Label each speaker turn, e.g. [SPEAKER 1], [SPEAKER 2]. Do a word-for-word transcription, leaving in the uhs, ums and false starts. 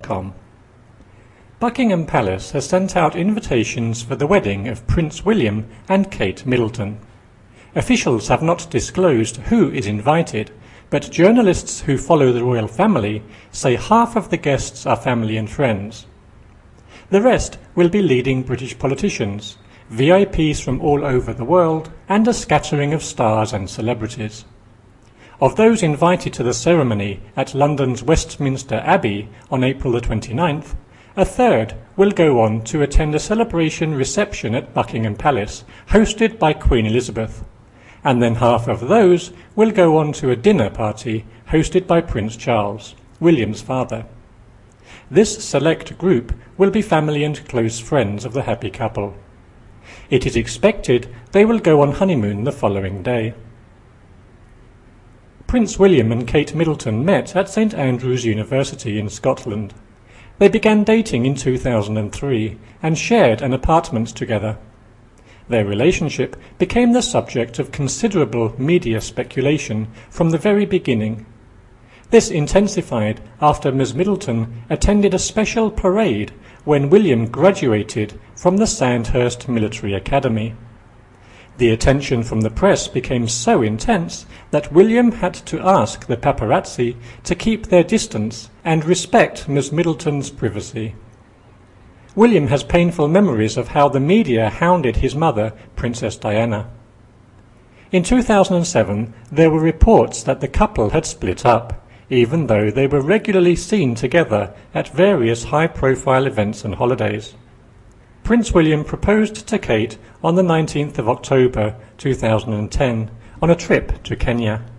[SPEAKER 1] com. Buckingham Palace has sent out invitations for the wedding of Prince William and Kate Middleton. Officials have not disclosed who is invited, but journalists who follow the royal family say half of the guests are family and friends. The rest will be leading British politicians, V I Ps from all over the world, and a scattering of stars and celebrities. Of those invited to the ceremony at London's Westminster Abbey on April the twenty-ninth, a third will go on to attend a celebration reception at Buckingham Palace, hosted by Queen Elizabeth, and then half of those will go on to a dinner party hosted by Prince Charles, William's father. This select group will be family and close friends of the happy couple. It is expected they will go on honeymoon the following day. Prince William and Kate Middleton met at St Andrews University in Scotland. They began dating in two thousand three and shared an apartment together. Their relationship became the subject of considerable media speculation from the very beginning. This intensified after Miss Middleton attended a special parade when William graduated from the Sandhurst Military Academy. The attention from the press became so intense that William had to ask the paparazzi to keep their distance and respect Miss Middleton's privacy. William has painful memories of how the media hounded his mother, Princess Diana. In two thousand seven, there were reports that the couple had split up, even though they were regularly seen together at various high-profile events and holidays. Prince William proposed to Kate on the nineteenth of October two thousand ten on a trip to Kenya.